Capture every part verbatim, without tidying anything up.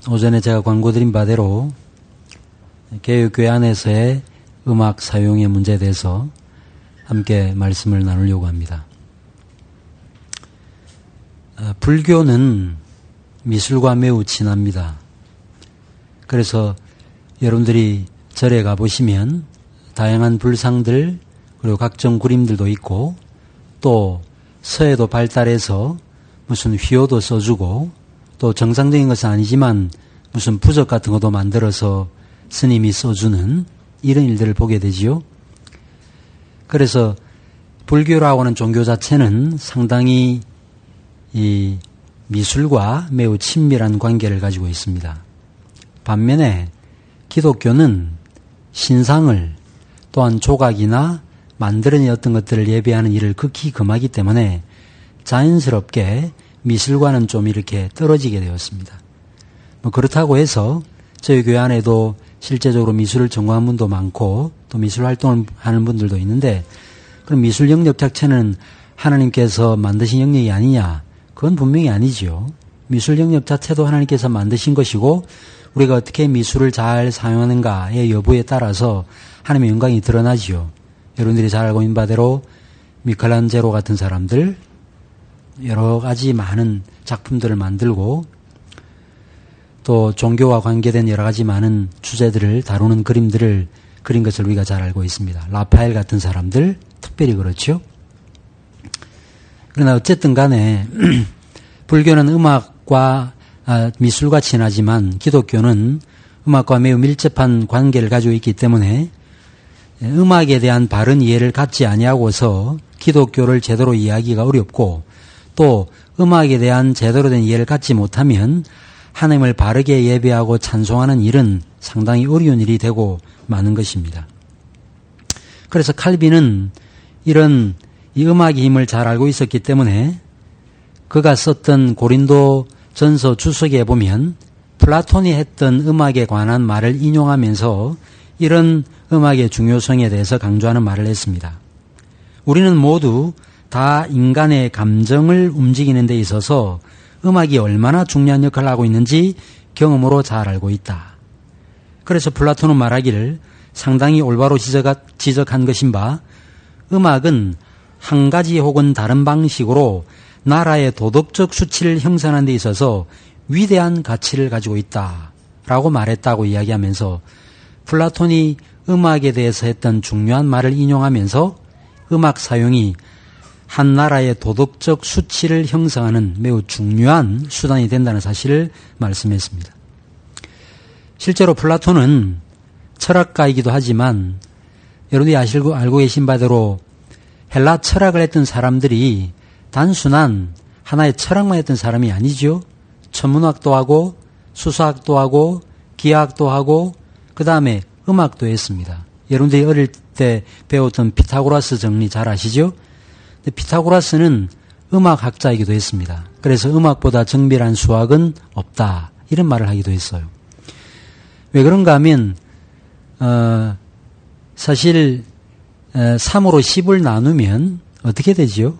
오전에 제가 광고드린 바대로 개혁교회 안에서의 음악 사용의 문제에 대해서 함께 말씀을 나누려고 합니다. 불교는 미술과 매우 친합니다. 그래서 여러분들이 절에 가보시면 다양한 불상들 그리고 각종 그림들도 있고 또 서예도 발달해서 무슨 휘호도 써주고 또 정상적인 것은 아니지만 무슨 부적 같은 것도 만들어서 스님이 써주는 이런 일들을 보게 되지요. 그래서 불교라고 하는 종교 자체는 상당히 이 미술과 매우 친밀한 관계를 가지고 있습니다. 반면에 기독교는 신상을 또한 조각이나 만들어낸 어떤 것들을 예배하는 일을 극히 금하기 때문에 자연스럽게 미술과는 좀 이렇게 떨어지게 되었습니다. 뭐 그렇다고 해서 저희 교회 안에도 실제적으로 미술을 전공한 분도 많고 또 미술 활동을 하는 분들도 있는데 그럼 미술 영역 자체는 하나님께서 만드신 영역이 아니냐? 그건 분명히 아니죠. 미술 영역 자체도 하나님께서 만드신 것이고 우리가 어떻게 미술을 잘 사용하는가의 여부에 따라서 하나님의 영광이 드러나지요. 여러분들이 잘 알고 있는 바대로 미켈란젤로 같은 사람들 여러 가지 많은 작품들을 만들고 또 종교와 관계된 여러 가지 많은 주제들을 다루는 그림들을 그린 것을 우리가 잘 알고 있습니다. 라파엘 같은 사람들 특별히 그렇죠. 그러나 어쨌든 간에 불교는 음악과 아, 미술과 친하지만 기독교는 음악과 매우 밀접한 관계를 가지고 있기 때문에 음악에 대한 바른 이해를 갖지 아니하고서 기독교를 제대로 이해하기가 어렵고 또 음악에 대한 제대로 된 이해를 갖지 못하면 하나님을 바르게 예배하고 찬송하는 일은 상당히 어려운 일이 되고 마는 것입니다. 그래서 칼빈은 이런 이 음악의 힘을 잘 알고 있었기 때문에 그가 썼던 고린도 전서 주석에 보면 플라톤이 했던 음악에 관한 말을 인용하면서 이런 음악의 중요성에 대해서 강조하는 말을 했습니다. 우리는 모두 다 인간의 감정을 움직이는 데 있어서 음악이 얼마나 중요한 역할을 하고 있는지 경험으로 잘 알고 있다. 그래서 플라톤은 말하기를 상당히 올바로 지적한 것인 바 음악은 한 가지 혹은 다른 방식으로 나라의 도덕적 수치를 형성하는 데 있어서 위대한 가치를 가지고 있다라고 말했다고 이야기하면서 플라톤이 음악에 대해서 했던 중요한 말을 인용하면서 음악 사용이 한 나라의 도덕적 수치를 형성하는 매우 중요한 수단이 된다는 사실을 말씀했습니다. 실제로 플라톤은 철학가이기도 하지만 여러분이 아시고 알고 계신 바대로 헬라 철학을 했던 사람들이 단순한 하나의 철학만 했던 사람이 아니죠. 천문학도 하고 수사학도 하고 기하학도 하고 그 다음에 음악도 했습니다. 여러분들이 어릴 때 배웠던 피타고라스 정리 잘 아시죠? 근데 피타고라스는 음악학자이기도 했습니다. 그래서 음악보다 정밀한 수학은 없다 이런 말을 하기도 했어요. 왜 그런가 하면 어, 사실 삼으로 십을 나누면 어떻게 되지요?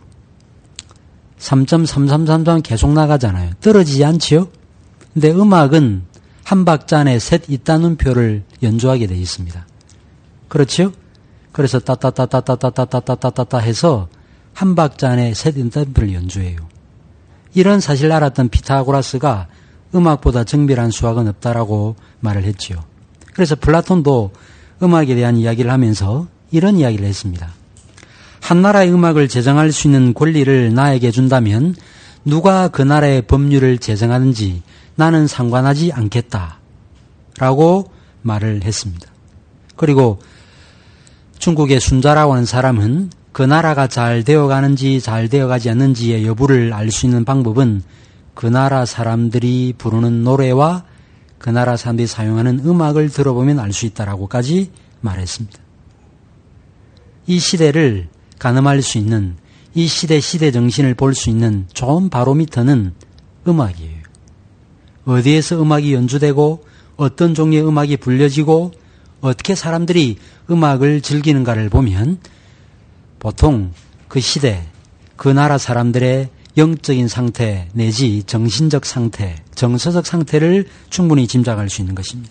삼 점 삼삼삼 하면 계속 나가잖아요. 떨어지지 않지요? 근데 음악은 한 박자 안에 셋 있다는 표를 연주하게 되어 있습니다. 그렇죠? 그래서 따따따따따따따따따따 해서 한 박자 안에 셋 있다는 표를 연주해요. 이런 사실을 알았던 피타고라스가 음악보다 정밀한 수학은 없다라고 말을 했지요. 그래서 플라톤도 음악에 대한 이야기를 하면서 이런 이야기를 했습니다. 한 나라의 음악을 제정할 수 있는 권리를 나에게 준다면 누가 그 나라의 법률을 제정하든지 나는 상관하지 않겠다 라고 말을 했습니다. 그리고 중국의 순자라고 하는 사람은 그 나라가 잘 되어가는지 잘 되어가지 않는지의 여부를 알 수 있는 방법은 그 나라 사람들이 부르는 노래와 그 나라 사람들이 사용하는 음악을 들어보면 알 수 있다라고까지 말했습니다. 이 시대를 가늠할 수 있는 이 시대 시대 정신을 볼 수 있는 좋은 바로미터는 음악이에요. 어디에서 음악이 연주되고 어떤 종류의 음악이 불려지고 어떻게 사람들이 음악을 즐기는가를 보면 보통 그 시대, 그 나라 사람들의 영적인 상태 내지 정신적 상태, 정서적 상태를 충분히 짐작할 수 있는 것입니다.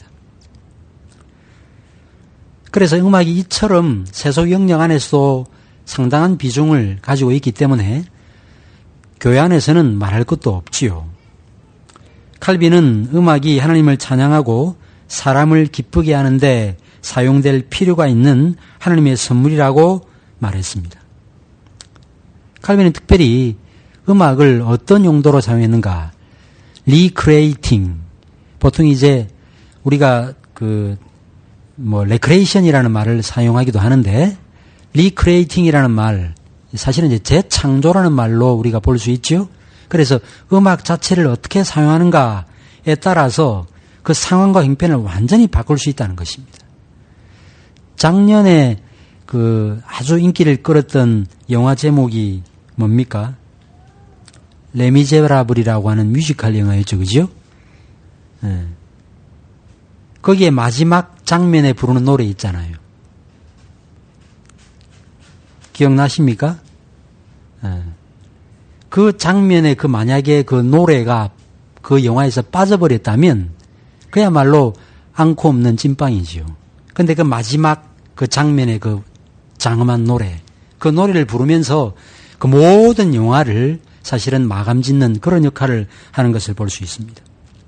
그래서 음악이 이처럼 세속 영역 안에서도 상당한 비중을 가지고 있기 때문에 교회 안에서는 말할 것도 없지요. 칼빈은 음악이 하나님을 찬양하고 사람을 기쁘게 하는데 사용될 필요가 있는 하나님의 선물이라고 말했습니다. 칼빈은 특별히 음악을 어떤 용도로 사용했는가? 리크레이팅. 보통 이제 우리가 그 뭐 레크레이션이라는 말을 사용하기도 하는데 리크레이팅이라는 말, 사실은 이제 재창조라는 말로 우리가 볼 수 있죠. 그래서 음악 자체를 어떻게 사용하는가에 따라서 그 상황과 형편을 완전히 바꿀 수 있다는 것입니다. 작년에 그 아주 인기를 끌었던 영화 제목이 뭡니까? 레미제라블이라고 하는 뮤지컬 영화였죠, 그죠? 네. 거기에 마지막 장면에 부르는 노래 있잖아요. 기억나십니까? 네. 그 장면에 그 만약에 그 노래가 그 영화에서 빠져버렸다면 그야말로 않고 없는 찐빵이지요. 근데 그 마지막 그 장면의 그 장엄한 노래, 그 노래를 부르면서 그 모든 영화를 사실은 마감 짓는 그런 역할을 하는 것을 볼 수 있습니다.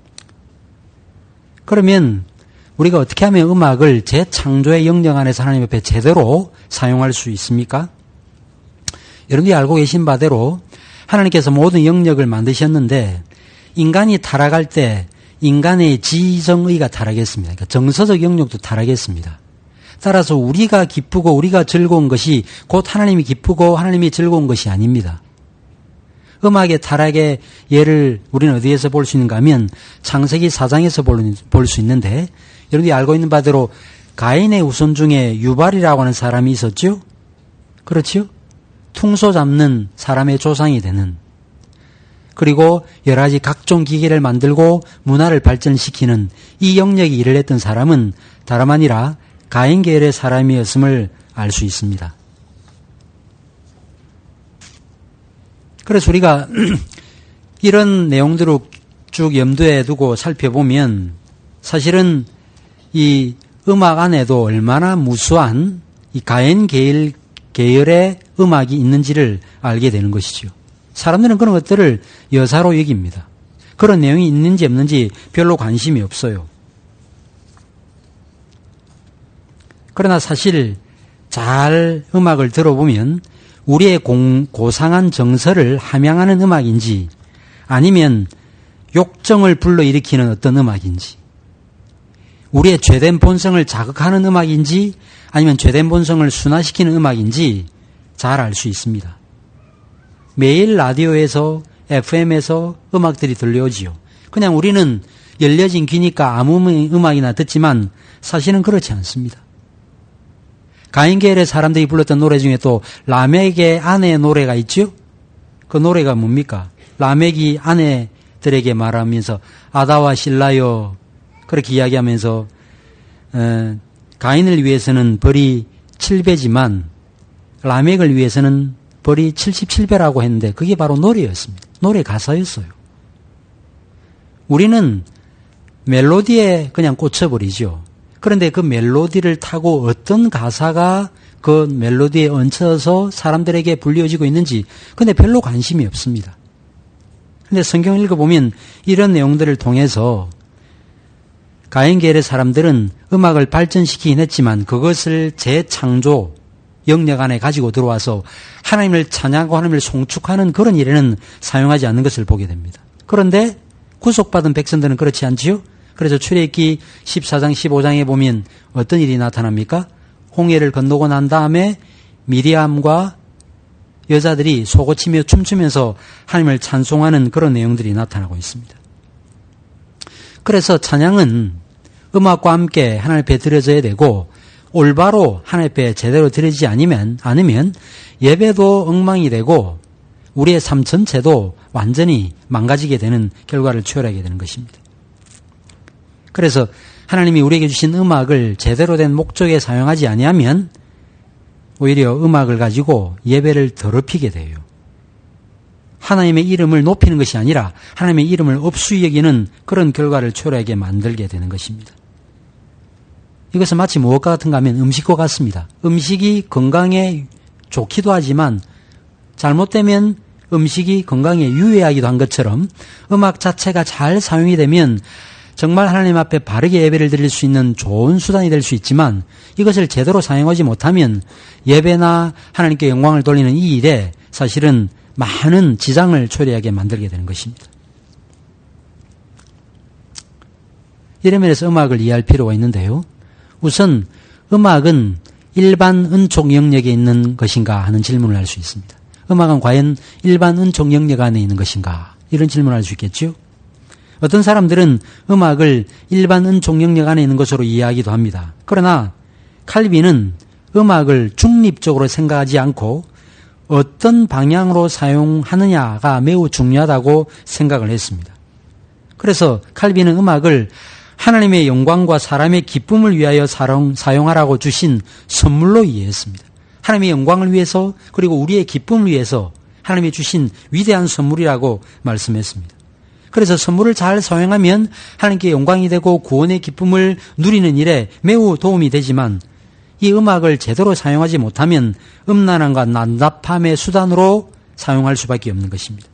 그러면 우리가 어떻게 하면 음악을 재창조의 영역 안에서 하나님 앞에 제대로 사용할 수 있습니까? 여러분들이 알고 계신 바대로 하나님께서 모든 영역을 만드셨는데 인간이 타락할 때 인간의 지정의가 타락했습니다. 그러니까 정서적 영역도 타락했습니다. 따라서 우리가 기쁘고 우리가 즐거운 것이 곧 하나님이 기쁘고 하나님이 즐거운 것이 아닙니다. 음악의 타락의 예를 우리는 어디에서 볼 수 있는가 하면 창세기 사 장에서 볼 수 있는데 여러분들이 알고 있는 바대로 가인의 후손 중에 유발이라고 하는 사람이 있었죠? 그렇죠? 퉁소 잡는 사람의 조상이 되는, 그리고 여러 가지 각종 기계를 만들고 문화를 발전시키는 이 영역이 일을 했던 사람은 다름 아니라 가인 계열의 사람이었음을 알 수 있습니다. 그래서 우리가 이런 내용들을 쭉 염두에 두고 살펴보면 사실은 이 음악 안에도 얼마나 무수한 이 가인 계열, 계열의 음악이 있는지를 알게 되는 것이죠. 사람들은 그런 것들을 여사로 여깁니다. 그런 내용이 있는지 없는지 별로 관심이 없어요. 그러나 사실 잘 음악을 들어보면 우리의 공, 고상한 정서를 함양하는 음악인지 아니면 욕정을 불러일으키는 어떤 음악인지, 우리의 죄된 본성을 자극하는 음악인지 아니면 죄된 본성을 순화시키는 음악인지 잘 알 수 있습니다. 매일 라디오에서 에프엠에서 음악들이 들려오지요. 그냥 우리는 열려진 귀니까 아무 음악이나 듣지만 사실은 그렇지 않습니다. 가인 계열의 사람들이 불렀던 노래 중에 또 라멕의 아내의 노래가 있죠? 그 노래가 뭡니까? 라멕이 아내들에게 말하면서 아다와 실라요 그렇게 이야기하면서 어, 가인을 위해서는 벌이 칠 배지만 라멕을 위해서는 벌이 칠십칠 배라고 했는데 그게 바로 노래였습니다. 노래 가사였어요. 우리는 멜로디에 그냥 꽂혀버리죠. 그런데 그 멜로디를 타고 어떤 가사가 그 멜로디에 얹혀서 사람들에게 불려지고 있는지 근데 별로 관심이 없습니다. 그런데 성경을 읽어보면 이런 내용들을 통해서 가인 계열의 사람들은 음악을 발전시키긴 했지만 그것을 재창조 영역 안에 가지고 들어와서 하나님을 찬양하고 하나님을 송축하는 그런 일에는 사용하지 않는 것을 보게 됩니다. 그런데 구속받은 백성들은 그렇지 않지요? 그래서 출애굽기 십사 장 십오 장에 보면 어떤 일이 나타납니까? 홍해를 건너고 난 다음에 미리암과 여자들이 소고치며 춤추면서 하나님을 찬송하는 그런 내용들이 나타나고 있습니다. 그래서 찬양은 음악과 함께 하나님 앞에 드려져야 되고 올바로 하나님 앞에 제대로 드리지 않으면, 않으면 예배도 엉망이 되고 우리의 삶 전체도 완전히 망가지게 되는 결과를 초래하게 되는 것입니다. 그래서 하나님이 우리에게 주신 음악을 제대로 된 목적에 사용하지 아니하면 오히려 음악을 가지고 예배를 더럽히게 돼요. 하나님의 이름을 높이는 것이 아니라 하나님의 이름을 업수히 여기는 그런 결과를 초래하게 만들게 되는 것입니다. 이것은 마치 무엇과 같은가 하면 음식과 같습니다. 음식이 건강에 좋기도 하지만 잘못되면 음식이 건강에 유해하기도 한 것처럼 음악 자체가 잘 사용이 되면 정말 하나님 앞에 바르게 예배를 드릴 수 있는 좋은 수단이 될 수 있지만 이것을 제대로 사용하지 못하면 예배나 하나님께 영광을 돌리는 이 일에 사실은 많은 지장을 초래하게 만들게 되는 것입니다. 이런 면에서 음악을 이해할 필요가 있는데요. 우선 음악은 일반 은총 영역에 있는 것인가 하는 질문을 할 수 있습니다. 음악은 과연 일반 은총 영역 안에 있는 것인가? 이런 질문을 할 수 있겠죠. 어떤 사람들은 음악을 일반 은총 영역 안에 있는 것으로 이해하기도 합니다. 그러나 칼빈은 음악을 중립적으로 생각하지 않고 어떤 방향으로 사용하느냐가 매우 중요하다고 생각을 했습니다. 그래서 칼빈은 음악을 하나님의 영광과 사람의 기쁨을 위하여 사용, 사용하라고 주신 선물로 이해했습니다. 하나님의 영광을 위해서 그리고 우리의 기쁨을 위해서 하나님이 주신 위대한 선물이라고 말씀했습니다. 그래서 선물을 잘 사용하면 하나님께 영광이 되고 구원의 기쁨을 누리는 일에 매우 도움이 되지만 이 음악을 제대로 사용하지 못하면 음란함과 난잡함의 수단으로 사용할 수밖에 없는 것입니다.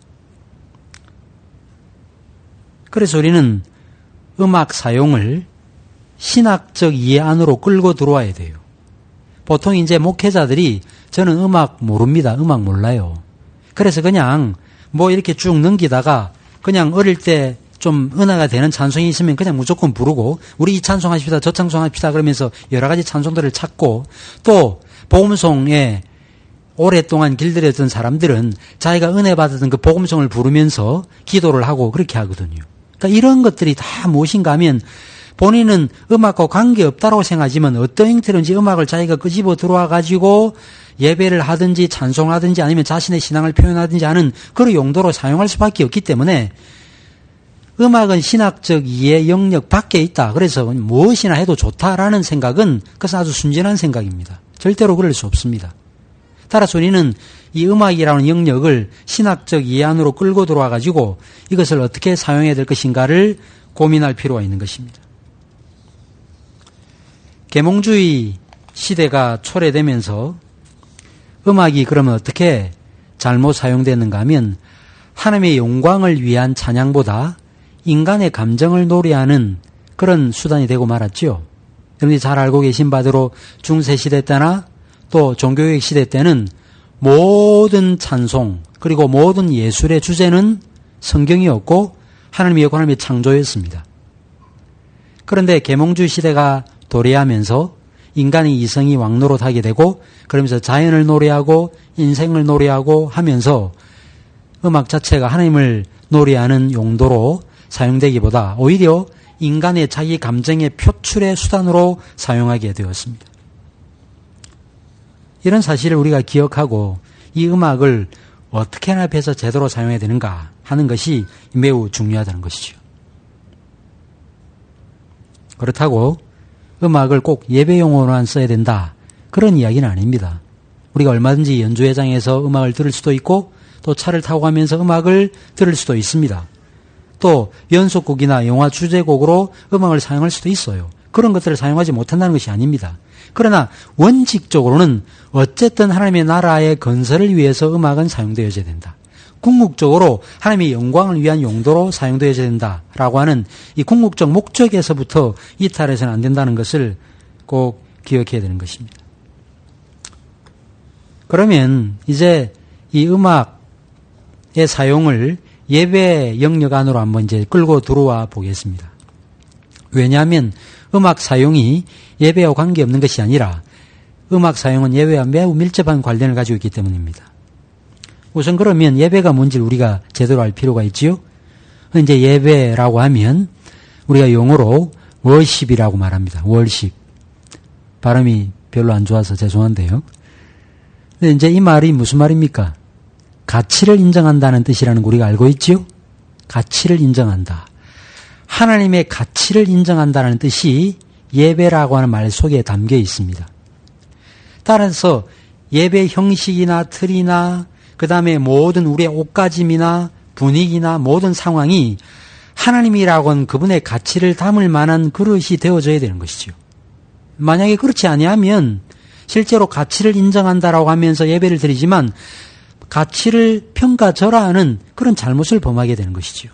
그래서 우리는 음악 사용을 신학적 이해 안으로 끌고 들어와야 돼요. 보통 이제 목회자들이 저는 음악 모릅니다. 음악 몰라요. 그래서 그냥 뭐 이렇게 쭉 넘기다가 그냥 어릴 때 좀 은혜가 되는 찬송이 있으면 그냥 무조건 부르고 우리 이 찬송하십시다 저 찬송하십시다 그러면서 여러 가지 찬송들을 찾고 또 복음송에 오랫동안 길들였던 사람들은 자기가 은혜 받았던 그 복음송을 부르면서 기도를 하고 그렇게 하거든요. 그러니까 이런 것들이 다 무엇인가 하면 본인은 음악과 관계없다고 생각하지만 어떤 형태로든지 음악을 자기가 끄집어 들어와 가지고 예배를 하든지 찬송하든지 아니면 자신의 신앙을 표현하든지 하는 그런 용도로 사용할 수밖에 없기 때문에 음악은 신학적 이해 영역 밖에 있다. 그래서 무엇이나 해도 좋다라는 생각은 그것은 아주 순진한 생각입니다. 절대로 그럴 수 없습니다. 따라서 우리는 이 음악이라는 영역을 신학적 이해 안으로 끌고 들어와 가지고 이것을 어떻게 사용해야 될 것인가를 고민할 필요가 있는 것입니다. 계몽주의 시대가 초래되면서 음악이 그러면 어떻게 잘못 사용되는가 하면 하나님의 영광을 위한 찬양보다 인간의 감정을 노래하는 그런 수단이 되고 말았죠. 여러분이 잘 알고 계신 바대로 중세시대 때나 또 종교개혁 시대 때는 모든 찬송 그리고 모든 예술의 주제는 성경이었고 하나님이었고 하나님의 창조였습니다. 그런데 계몽주의 시대가 도래하면서 인간이 이성이 왕노릇하게 되고 그러면서 자연을 노래하고 인생을 노래하고 하면서 음악 자체가 하나님을 노래하는 용도로 사용되기보다 오히려 인간의 자기 감정의 표출의 수단으로 사용하게 되었습니다. 이런 사실을 우리가 기억하고 이 음악을 어떻게 하나님께서 제대로 사용해야 되는가 하는 것이 매우 중요하다는 것이죠. 그렇다고 음악을 꼭 예배용으로만 써야 된다. 그런 이야기는 아닙니다. 우리가 얼마든지 연주회장에서 음악을 들을 수도 있고 또 차를 타고 가면서 음악을 들을 수도 있습니다. 또 연속곡이나 영화 주제곡으로 음악을 사용할 수도 있어요. 그런 것들을 사용하지 못한다는 것이 아닙니다. 그러나 원칙적으로는 어쨌든 하나님의 나라의 건설을 위해서 음악은 사용되어져야 된다. 궁극적으로 하나님의 영광을 위한 용도로 사용되어져야 된다라고 하는 이 궁극적 목적에서부터 이탈해서는 안 된다는 것을 꼭 기억해야 되는 것입니다. 그러면 이제 이 음악의 사용을 예배 영역 안으로 한번 이제 끌고 들어와 보겠습니다. 왜냐하면 음악 사용이 예배와 관계없는 것이 아니라 음악 사용은 예배와 매우 밀접한 관련을 가지고 있기 때문입니다. 우선 그러면 예배가 뭔지를 우리가 제대로 알 필요가 있지요. 이제 예배라고 하면 우리가 용어로 월십이라고 말합니다. 월십. 발음이 별로 안 좋아서 죄송한데요. 근데 이제 이 말이 무슨 말입니까? 가치를 인정한다는 뜻이라는 거 우리가 알고 있지요? 가치를 인정한다. 하나님의 가치를 인정한다는 뜻이 예배라고 하는 말 속에 담겨 있습니다. 따라서 예배 형식이나 틀이나 그 다음에 모든 우리의 옷가짐이나 분위기나 모든 상황이 하나님이라고 하는 그분의 가치를 담을 만한 그릇이 되어져야 되는 것이죠. 만약에 그렇지 아니하면 실제로 가치를 인정한다라고 하면서 예배를 드리지만 가치를 평가절하하는 그런 잘못을 범하게 되는 것이죠.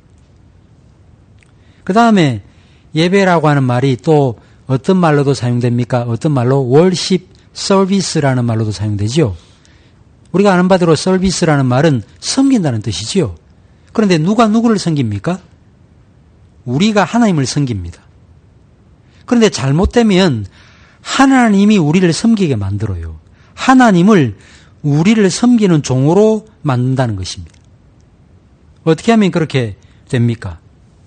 그 다음에 예배라고 하는 말이 또 어떤 말로도 사용됩니까? 어떤 말로? worship service라는 말로도 사용되죠. 우리가 아는 바대로 서비스라는 말은 섬긴다는 뜻이지요. 그런데 누가 누구를 섬깁니까? 우리가 하나님을 섬깁니다. 그런데 잘못되면 하나님이 우리를 섬기게 만들어요. 하나님을 우리를 섬기는 종으로 만든다는 것입니다. 어떻게 하면 그렇게 됩니까?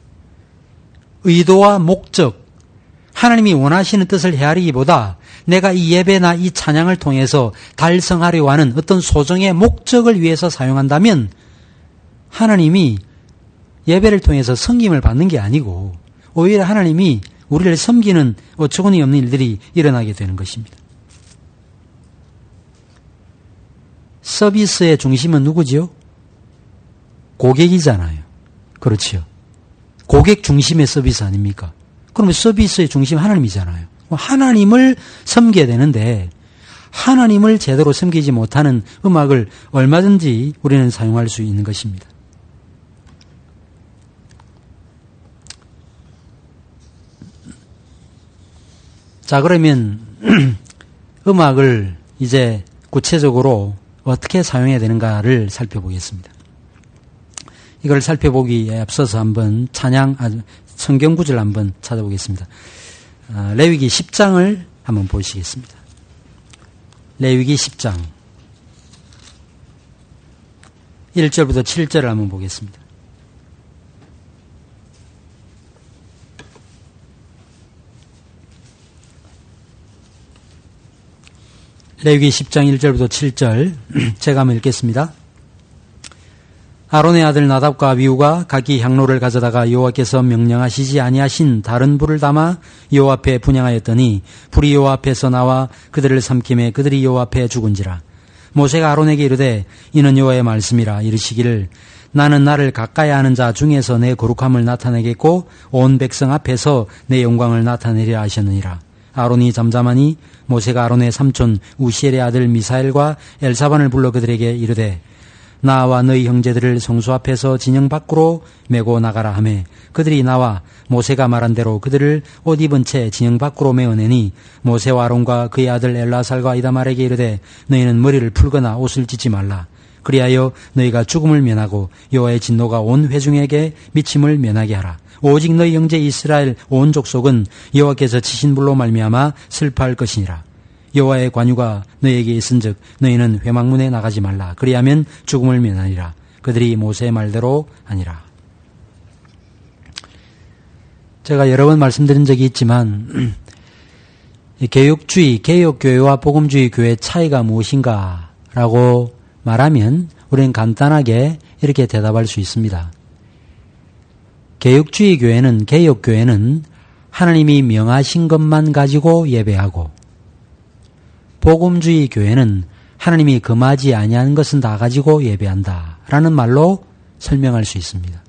의도와 목적, 하나님이 원하시는 뜻을 헤아리기보다 내가 이 예배나 이 찬양을 통해서 달성하려고 하는 어떤 소정의 목적을 위해서 사용한다면 하나님이 예배를 통해서 섬김을 받는 게 아니고 오히려 하나님이 우리를 섬기는 어처구니 없는 일들이 일어나게 되는 것입니다. 서비스의 중심은 누구지요? 고객이잖아요. 그렇지요. 고객 중심의 서비스 아닙니까? 그러면 서비스의 중심 하나님이잖아요. 하나님을 섬겨야 되는데 하나님을 제대로 섬기지 못하는 음악을 얼마든지 우리는 사용할 수 있는 것입니다. 자, 그러면 음악을 이제 구체적으로 어떻게 사용해야 되는가를 살펴보겠습니다. 이걸 살펴보기에 앞서서 한번 찬양, 성경 구절을 한번 찾아보겠습니다. 레위기 십 장을 한번 보시겠습니다. 레위기 십 장 일 절부터 칠 절을 한번 보겠습니다. 레위기 십 장 일 절부터 칠 절 제가 한번 읽겠습니다. 아론의 아들 나답과 아비후가 각기 향로를 가져다가 여호와께서 명령하시지 아니하신 다른 불을 담아 여호와 앞에 분향하였더니 불이 여호와 앞에서 나와 그들을 삼킴에 그들이 여호와 앞에 죽은지라. 모세가 아론에게 이르되 이는 여호와의 말씀이라. 이르시기를 나는 나를 가까이 하는 자 중에서 내 거룩함을 나타내겠고 온 백성 앞에서 내 영광을 나타내리라 하셨느니라. 아론이 잠잠하니 모세가 아론의 삼촌 우시엘의 아들 미사엘과 엘사반을 불러 그들에게 이르되 나와 너희 형제들을 성소 앞에서 진영 밖으로 메고 나가라 하매 그들이 나와 모세가 말한 대로 그들을 옷 입은 채 진영 밖으로 메어내니 모세와 아론과 그의 아들 엘라살과 이다말에게 이르되 너희는 머리를 풀거나 옷을 찢지 말라. 그리하여 너희가 죽음을 면하고 여호와의 진노가 온 회중에게 미침을 면하게 하라. 오직 너희 형제 이스라엘 온 족속은 여호와께서 치신 불로 말미암아 슬퍼할 것이니라. 여호와의 관유가 너희에게 있은즉 너희는 회막문에 나가지 말라. 그리하면 죽음을 면하리라. 그들이 모세의 말대로 하니라. 제가 여러 번 말씀드린 적이 있지만 개혁주의, 개혁교회와 복음주의 교회의 차이가 무엇인가라고 말하면 우리는 간단하게 이렇게 대답할 수 있습니다. 개혁주의 교회는, 개혁교회는 하나님이 명하신 것만 가지고 예배하고 복음주의 교회는 하나님이 금하지 아니한 것은 다 가지고 예배한다라는 말로 설명할 수 있습니다.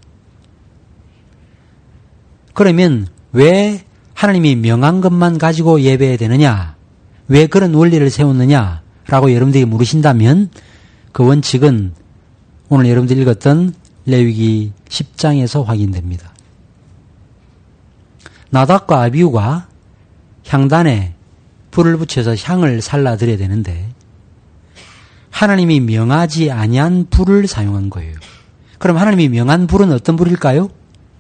그러면 왜 하나님이 명한 것만 가지고 예배해야 되느냐? 왜 그런 원리를 세웠느냐라고 여러분들이 물으신다면 그 원칙은 오늘 여러분들이 읽었던 레위기 십 장에서 확인됩니다. 나답과 아비후가 향단에 불을 붙여서 향을 살라드려야 되는데 하나님이 명하지 아니한 불을 사용한 거예요. 그럼 하나님이 명한 불은 어떤 불일까요?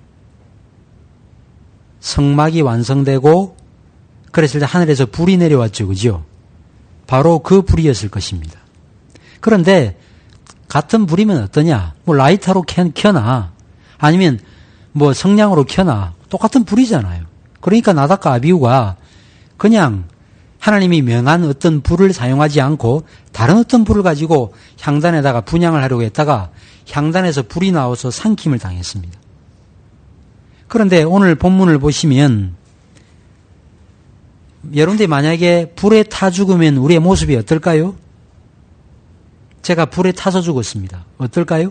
성막이 완성되고 그랬을 때 하늘에서 불이 내려왔죠. 그죠? 바로 그 불이었을 것입니다. 그런데 같은 불이면 어떠냐? 뭐 라이터로 켜나 아니면 뭐 성냥으로 켜나 똑같은 불이잖아요. 그러니까 나답과 아비후가 그냥 하나님이 명한 어떤 불을 사용하지 않고 다른 어떤 불을 가지고 향단에다가 분향을 하려고 했다가 향단에서 불이 나와서 삼킴을 당했습니다. 그런데 오늘 본문을 보시면 여러분들이 만약에 불에 타 죽으면 우리의 모습이 어떨까요? 제가 불에 타서 죽었습니다. 어떨까요?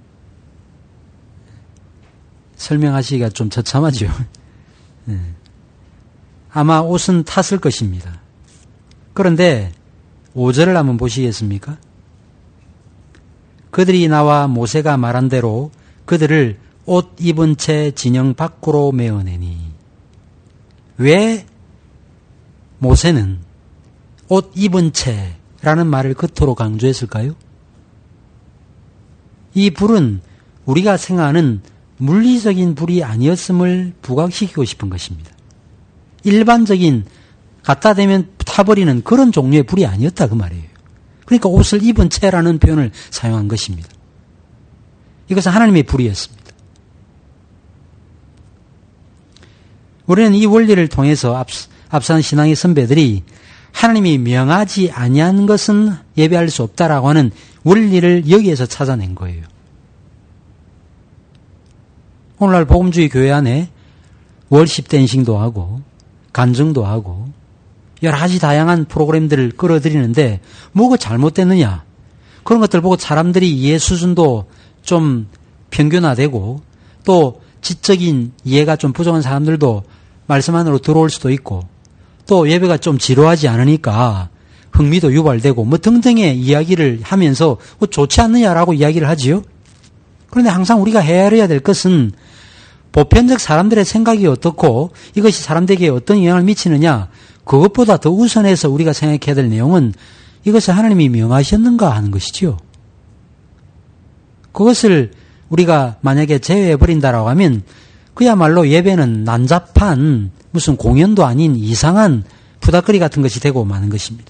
설명하시기가 좀 처참하죠. 네. 아마 옷은 탔을 것입니다. 그런데 오 절을 한번 보시겠습니까? 그들이 나와 모세가 말한 대로 그들을 옷 입은 채 진영 밖으로 메어내니. 왜 모세는 옷 입은 채라는 말을 그토록 강조했을까요? 이 불은 우리가 생각하는 물리적인 불이 아니었음을 부각시키고 싶은 것입니다. 일반적인 갖다 대면 타버리는 그런 종류의 불이 아니었다 그 말이에요. 그러니까 옷을 입은 채라는 표현을 사용한 것입니다. 이것은 하나님의 불이었습니다. 우리는 이 원리를 통해서 앞, 앞선 신앙의 선배들이 하나님이 명하지 아니한 것은 예배할 수 없다라고 하는 원리를 여기에서 찾아낸 거예요. 오늘날 복음주의 교회 안에 월십 댄싱도 하고 간증도 하고 여러 가지 다양한 프로그램들을 끌어들이는데 뭐가 잘못됐느냐? 그런 것들 보고 사람들이 이해 수준도 좀 평균화되고 또 지적인 이해가 좀 부족한 사람들도 말씀 안으로 들어올 수도 있고 또 예배가 좀 지루하지 않으니까 흥미도 유발되고 뭐 등등의 이야기를 하면서 뭐 좋지 않느냐라고 이야기를 하지요. 그런데 항상 우리가 헤아려야 될 것은 보편적 사람들의 생각이 어떻고 이것이 사람들에게 어떤 영향을 미치느냐, 그것보다 더 우선해서 우리가 생각해야 될 내용은 이것을 하나님이 명하셨는가 하는 것이지요. 그것을 우리가 만약에 제외해버린다라고 하면 그야말로 예배는 난잡한 무슨 공연도 아닌 이상한 푸닥거리 같은 것이 되고 마는 것입니다.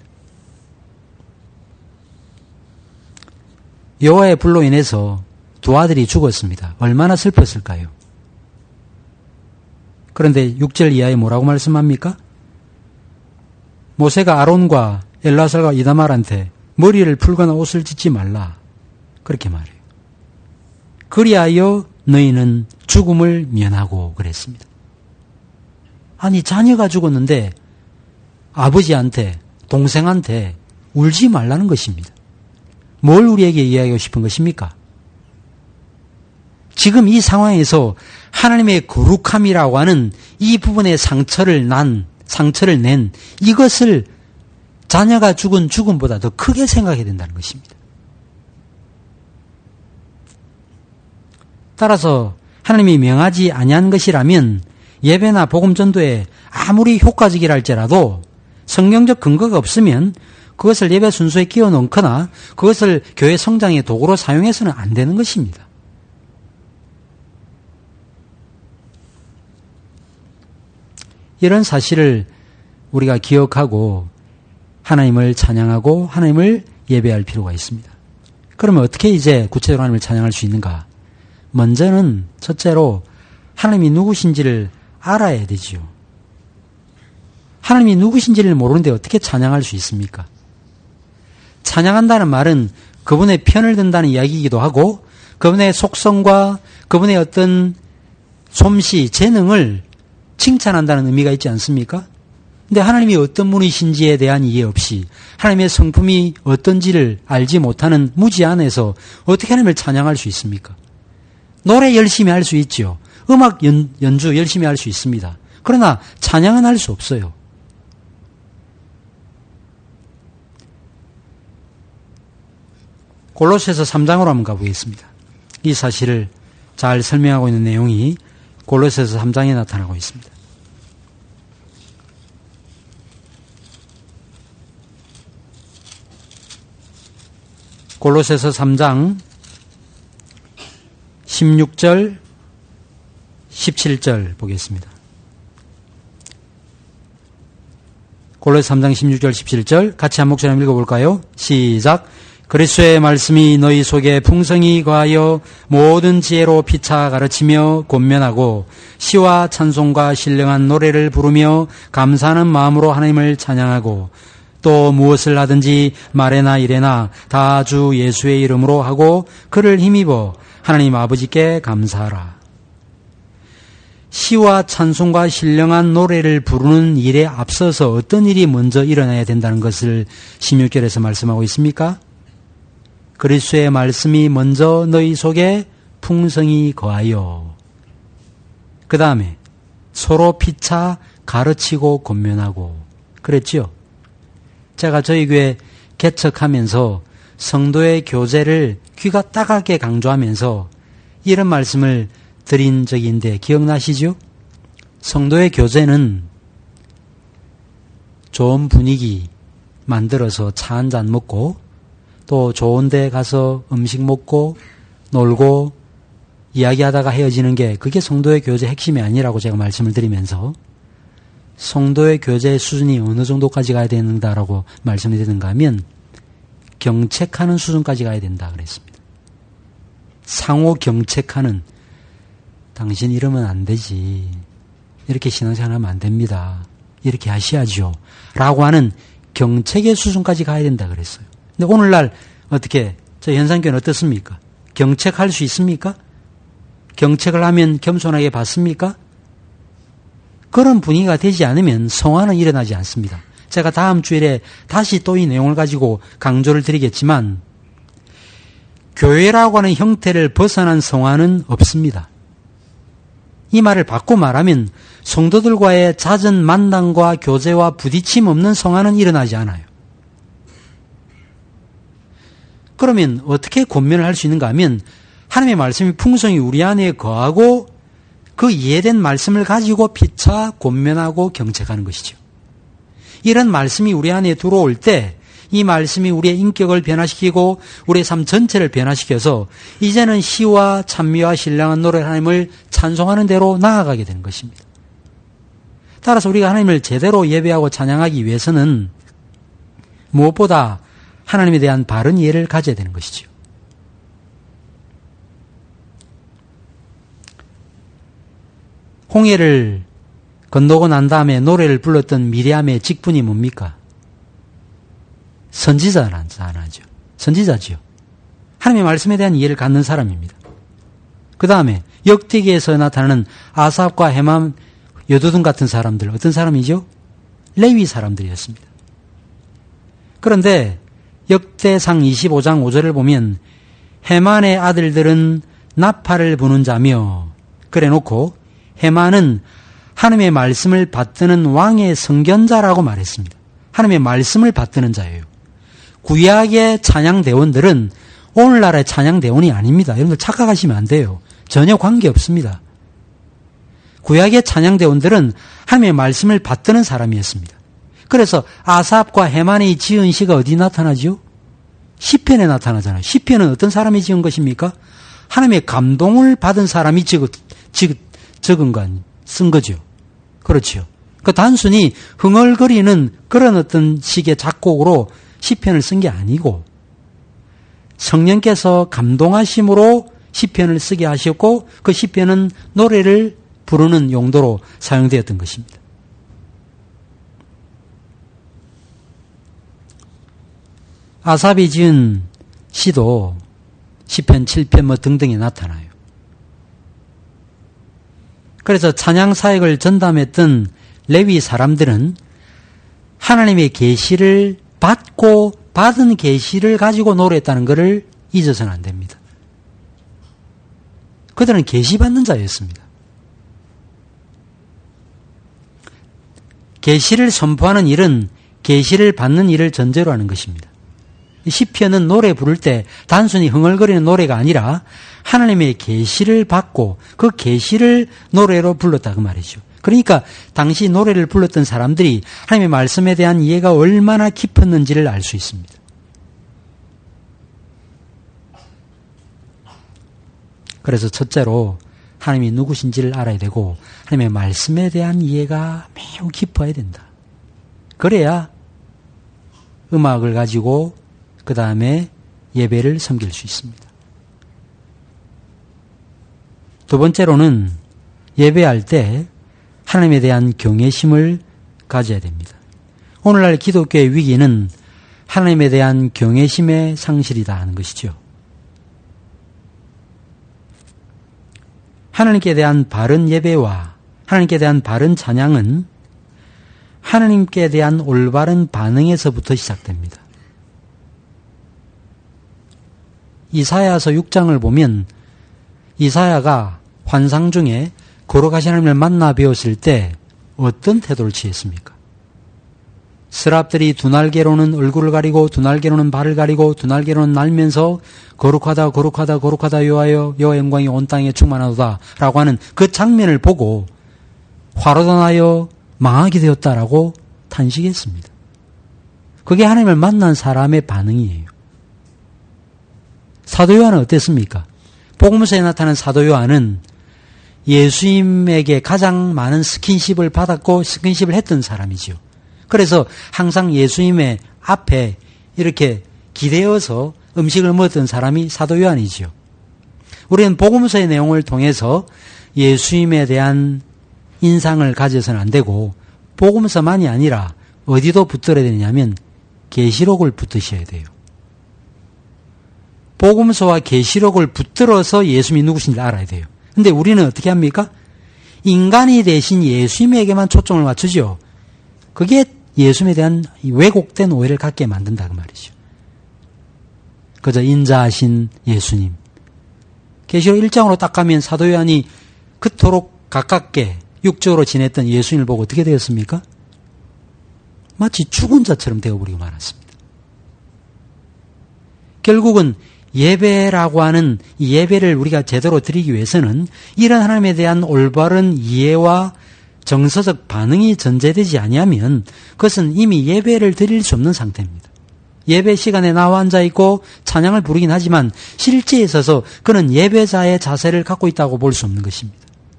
여호와의 불로 인해서 두 아들이 죽었습니다. 얼마나 슬펐을까요? 그런데 육 절 이하에 뭐라고 말씀합니까? 모세가 아론과 엘라살과 이다말한테 머리를 풀거나 옷을 찢지 말라. 그렇게 말해요. 그리하여 너희는 죽음을 면하고 그랬습니다. 아니 자녀가 죽었는데 아버지한테 동생한테 울지 말라는 것입니다. 뭘 우리에게 이야기하고 싶은 것입니까? 지금 이 상황에서 하나님의 거룩함이라고 하는 이 부분의 상처를 난, 상처를 낸 이것을 자녀가 죽은 죽음보다 더 크게 생각해야 된다는 것입니다. 따라서 하나님이 명하지 아니한 것이라면 예배나 복음 전도에 아무리 효과적이라 할지라도 성경적 근거가 없으면 그것을 예배 순서에 끼워 넣거나 그것을 교회 성장의 도구로 사용해서는 안 되는 것입니다. 이런 사실을 우리가 기억하고 하나님을 찬양하고 하나님을 예배할 필요가 있습니다. 그러면 어떻게 이제 구체적으로 하나님을 찬양할 수 있는가? 먼저는 첫째로 하나님이 누구신지를 알아야 되지요. 하나님이 누구신지를 모르는데 어떻게 찬양할 수 있습니까? 찬양한다는 말은 그분의 편을 든다는 이야기이기도 하고 그분의 속성과 그분의 어떤 솜씨, 재능을 칭찬한다는 의미가 있지 않습니까? 근데 하나님이 어떤 분이신지에 대한 이해 없이 하나님의 성품이 어떤지를 알지 못하는 무지 안에서 어떻게 하나님을 찬양할 수 있습니까? 노래 열심히 할 수 있죠. 음악 연, 연주 열심히 할 수 있습니다. 그러나 찬양은 할 수 없어요. 골로새서 삼 장으로 한번 가보겠습니다. 이 사실을 잘 설명하고 있는 내용이 골로새서 삼 장에 나타나고 있습니다. 골로새서 삼 장 십육 절, 십칠 절 보겠습니다. 골로새서 삼 장 십육 절, 십칠 절 같이 한 목소리 한번 읽어볼까요? 시작. 그리스도의 말씀이 너희 속에 풍성히 거하여 모든 지혜로 피차 가르치며 권면하고 시와 찬송과 신령한 노래를 부르며 감사하는 마음으로 하나님을 찬양하고 또 무엇을 하든지 말에나 일에나 다 주 예수의 이름으로 하고 그를 힘입어 하나님 아버지께 감사하라. 시와 찬송과 신령한 노래를 부르는 일에 앞서서 어떤 일이 먼저 일어나야 된다는 것을 십육 절에서 말씀하고 있습니까? 그리스도의 말씀이 먼저 너희 속에 풍성히 거하여 그 다음에 서로 피차 가르치고 권면하고 그랬지요. 제가 저희 교회 개척하면서 성도의 교제를 귀가 따갑게 강조하면서 이런 말씀을 드린 적이 있는데 기억나시죠? 성도의 교제는 좋은 분위기 만들어서 차 한잔 먹고 또 좋은 데 가서 음식 먹고 놀고 이야기하다가 헤어지는 게 그게 성도의 교제 핵심이 아니라고 제가 말씀을 드리면서 성도의 교제의 수준이 어느 정도까지 가야 된다라고 말씀을 드리는가 하면 경책하는 수준까지 가야 된다 그랬습니다. 상호 경책하는 당신 이러면 안 되지. 이렇게 신앙생활하면 안 됩니다. 이렇게 하셔야죠. 라고 하는 경책의 수준까지 가야 된다 그랬어요. 근데 오늘날 어떻게 저희 현상교회는 어떻습니까? 경책할 수 있습니까? 경책을 하면 겸손하게 받습니까? 그런 분위기가 되지 않으면 성화는 일어나지 않습니다. 제가 다음 주일에 다시 또 이 내용을 가지고 강조를 드리겠지만 교회라고 하는 형태를 벗어난 성화는 없습니다. 이 말을 바꿔 말하면 성도들과의 잦은 만남과 교제와 부딪힘 없는 성화는 일어나지 않아요. 그러면 어떻게 권면을 할 수 있는가 하면 하나님의 말씀이 풍성히 우리 안에 거하고 그 이해된 말씀을 가지고 피차 권면하고 경책하는 것이죠. 이런 말씀이 우리 안에 들어올 때 이 말씀이 우리의 인격을 변화시키고 우리의 삶 전체를 변화시켜서 이제는 시와 찬미와 신령한 노래 하나님을 찬송하는 대로 나아가게 되는 것입니다. 따라서 우리가 하나님을 제대로 예배하고 찬양하기 위해서는 무엇보다 하나님에 대한 바른 이해를 가져야 되는 것이죠. 홍해를 건너고 난 다음에 노래를 불렀던 미리암의 직분이 뭡니까? 선지자죠. 선지자지요. 하나님의 말씀에 대한 이해를 갖는 사람입니다. 그 다음에 역대기에서 나타나는 아삽과 헤만, 여두둔 같은 사람들 어떤 사람이죠? 레위 사람들이었습니다. 그런데 역대상 이십오 장 오 절을 보면 헤만의 아들들은 나팔을 부는 자며 그래 놓고 헤만은 하나님의 말씀을 받드는 왕의 선견자라고 말했습니다. 하나님의 말씀을 받드는 자예요. 구약의 찬양대원들은 오늘날의 찬양대원이 아닙니다. 여러분들 착각하시면 안 돼요. 전혀 관계없습니다. 구약의 찬양대원들은 하나님의 말씀을 받드는 사람이었습니다. 그래서 아삽과 헤만이 지은 시가 어디 나타나죠? 시편에 나타나잖아요. 시편은 어떤 사람이 지은 것입니까? 하나님의 감동을 받은 사람이 적, 적, 적은 거, 쓴 거죠. 그렇죠. 그 단순히 흥얼거리는 그런 어떤 식의 작곡으로 시편을 쓴 게 아니고 성령께서 감동하심으로 시편을 쓰게 하셨고 그 시편은 노래를 부르는 용도로 사용되었던 것입니다. 아삽이 지은 시도 시편 칠 편 뭐 등등에 나타나요. 그래서 찬양 사역을 전담했던 레위 사람들은 하나님의 계시를 받고 받은 계시를 가지고 노래했다는 것을 잊어서는 안 됩니다. 그들은 계시 받는 자였습니다. 계시를 선포하는 일은 계시를 받는 일을 전제로 하는 것입니다. 시편은 노래 부를 때 단순히 흥얼거리는 노래가 아니라 하나님의 계시를 받고 그 계시를 노래로 불렀다 그 말이죠. 그러니까 당시 노래를 불렀던 사람들이 하나님의 말씀에 대한 이해가 얼마나 깊었는지를 알 수 있습니다. 그래서 첫째로 하나님이 누구신지를 알아야 되고 하나님의 말씀에 대한 이해가 매우 깊어야 된다. 그래야 음악을 가지고 그 다음에 예배를 섬길 수 있습니다. 두 번째로는 예배할 때 하나님에 대한 경외심을 가져야 됩니다. 오늘날 기독교의 위기는 하나님에 대한 경외심의 상실이다 하는 것이죠. 하나님께 대한 바른 예배와 하나님께 대한 바른 찬양은 하나님께 대한 올바른 반응에서부터 시작됩니다. 이사야서 육 장을 보면 이사야가 환상 중에 거룩하신 하나님을 만나 뵈었을 때 어떤 태도를 취했습니까? 스랍들이 두 날개로는 얼굴을 가리고 두 날개로는 발을 가리고 두 날개로는 날면서 거룩하다 거룩하다 거룩하다 여호와여 여호와의 영광이 온 땅에 충만하도다 라고 하는 그 장면을 보고 화로도 나여 망하게 되었다라고 탄식했습니다. 그게 하나님을 만난 사람의 반응이에요. 사도 요한은 어땠습니까? 복음서에 나타난 사도 요한은 예수님에게 가장 많은 스킨십을 받았고 스킨십을 했던 사람이지요. 그래서 항상 예수님의 앞에 이렇게 기대어서 음식을 먹었던 사람이 사도 요한이지요. 우리는 복음서의 내용을 통해서 예수님에 대한 인상을 가져서는 안 되고 복음서만이 아니라 어디도 붙들어야 되냐면 계시록을 붙드셔야 돼요. 복음서와 계시록을 붙들어서 예수님이 누구신지 알아야 돼요. 근데 우리는 어떻게 합니까? 인간이 대신 예수님에게만 초점을 맞추죠. 그게 예수님에 대한 왜곡된 오해를 갖게 만든다 그 말이죠. 그저 인자하신 예수님. 계시록 일 장으로 딱 가면 사도 요한이 그토록 가깝게 육적으로 지냈던 예수님을 보고 어떻게 되었습니까? 마치 죽은 자처럼 되어버리고 말았습니다. 결국은 예배라고 하는 이 예배를 우리가 제대로 드리기 위해서는 이런 하나님에 대한 올바른 이해와 정서적 반응이 전제되지 아니하면 그것은 이미 예배를 드릴 수 없는 상태입니다. 예배 시간에 나와 앉아있고 찬양을 부르긴 하지만 실제에 있어서 그는 예배자의 자세를 갖고 있다고 볼 수 없는 것입니다.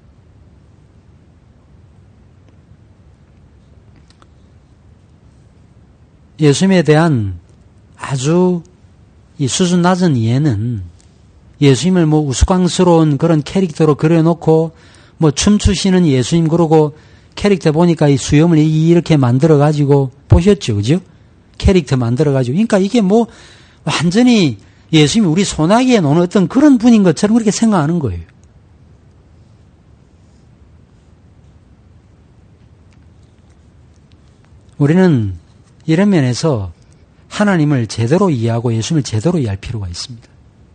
예수님에 대한 아주 이 수준 낮은 이해는 예수님을 뭐 우스꽝스러운 그런 캐릭터로 그려놓고 뭐 춤추시는 예수님 그러고 캐릭터 보니까 이 수염을 이렇게 만들어가지고 보셨죠, 그죠? 캐릭터 만들어가지고. 그러니까 이게 뭐 완전히 예수님이 우리 소나기에 노는 어떤 그런 분인 것처럼 그렇게 생각하는 거예요. 우리는 이런 면에서 하나님을 제대로 이해하고 예수님을 제대로 이해할 필요가 있습니다.